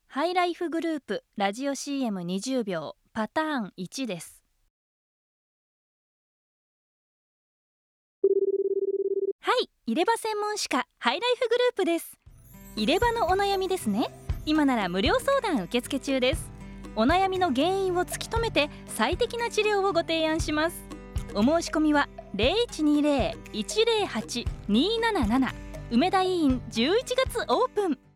ハイライフグループラジオ CM20 秒パターン1です。はい、入れ歯専門歯科ハイライフグループです。入れ歯のお悩みですね。今なら無料相談受付中です。お悩みの原因を突き止めて最適な治療をご提案します。お申し込みは 0120-108-277 梅田医院11月オープン。